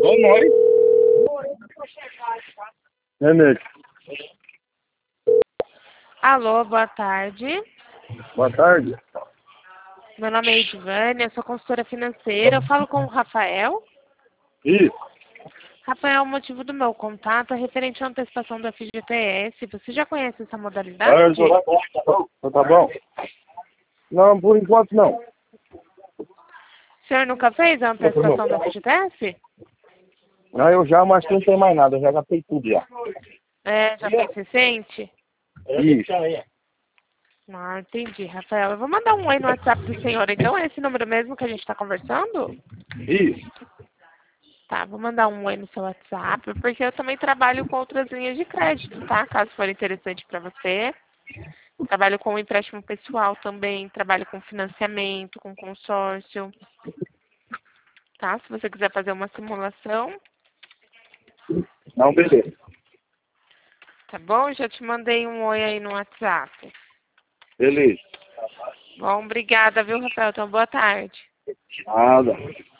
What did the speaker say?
Boa noite. Nenê. Alô, boa tarde. Boa tarde. Meu nome é Edvânia, eu sou consultora financeira. Eu falo com o Rafael. Isso. Rafael, o motivo do meu contato é referente à antecipação do FGTS. Você já conhece essa Ah, modalidade? tá bom? Não, por enquanto não. O senhor nunca fez a antecipação do FGTS? Não, eu já, mas não tem mais nada, eu já gastei tudo já. É, já fez recente? Isso. Ah, entendi, Rafael. Eu vou mandar um oi no WhatsApp do senhor. Então é esse número mesmo que a gente está conversando? Isso. Tá, vou mandar um oi no seu WhatsApp, porque eu também trabalho com outras linhas de crédito, tá? Caso for interessante para você. Trabalho com empréstimo pessoal também, trabalho com financiamento, com consórcio, tá? Se você quiser fazer uma simulação, Não, beleza. tá bom? Já te mandei um oi aí no WhatsApp. Beleza. Bom, obrigada, viu, Rafael? Então, boa tarde. Nada.